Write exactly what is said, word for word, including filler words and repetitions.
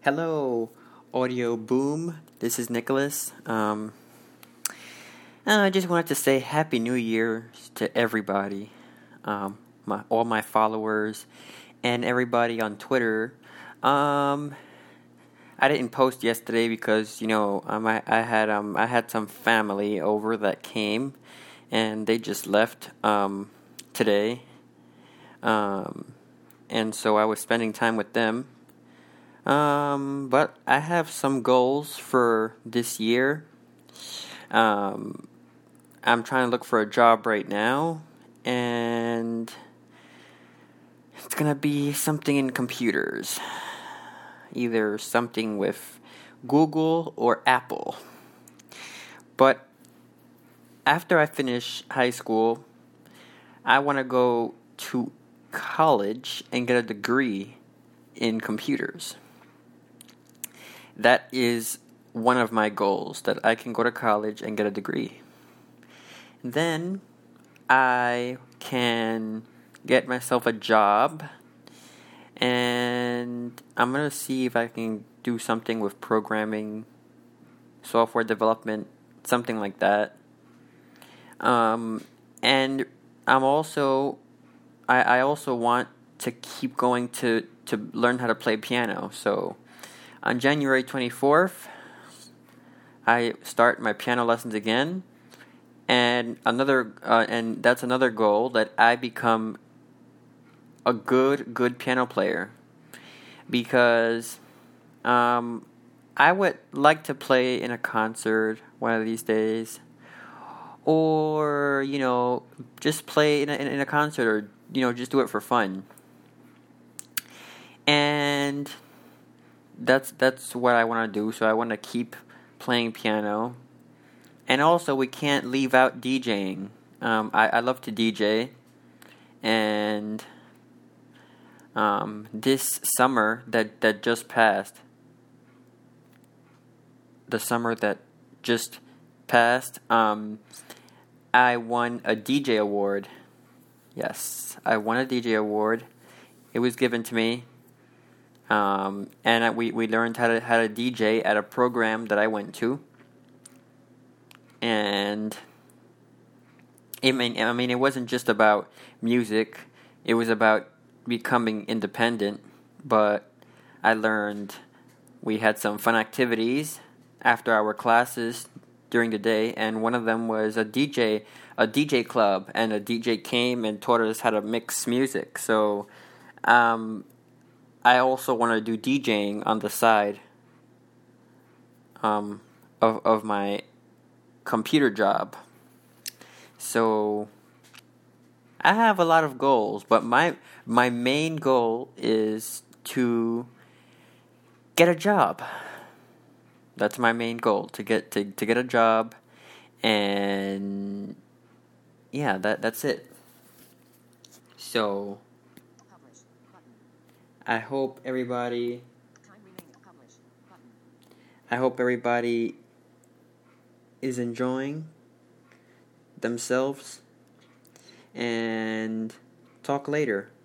Hello, Audio Boom. This is Nicholas. Um, I just wanted to say Happy New Year to everybody, um, my all my followers, and everybody on Twitter. Um, I didn't post yesterday because you know um, I I had um I had some family over that came, and they just left um today. Um, and so I was spending time with them. Um, but I have some goals for this year. Um, I'm trying to look for a job right now, and it's gonna be something in computers. Either something with Google or Apple. But after I finish high school, I want to go to college and get a degree in computers. That is one of my goals, that I can go to college and get a degree. Then I can get myself a job, and I'm going to see if I can do something with programming, software development, something like that. Um, and I'm also, I, I also want to keep going to, to learn how to play piano, so on January twenty-fourth, I start my piano lessons again, and another, uh, and that's another goal, that I become a good, good piano player, because um, I would like to play in a concert one of these days, or you know, just play in a, in a concert, or you know, just do it for fun, and That's that's what I want to do. So I want to keep playing piano, and also we can't leave out DJing. Um, I I love to D J, and um, this summer that that just passed, the summer that just passed, um, I won a D J award. Yes, I won a D J award. It was given to me. Um, and we, we learned how to how to D J at a program that I went to, and I mean I mean it wasn't just about music; it was about becoming independent. But I learned we had some fun activities after our classes during the day, and one of them was a D J a D J club, and a D J came and taught us how to mix music. So. Um, I also want to do DJing on the side um, of of my computer job. So I have a lot of goals, but my my main goal is to get a job. That's my main goal, to get to, to get a job, and yeah, that that's it. So I hope everybody I hope everybody is enjoying themselves, and talk later.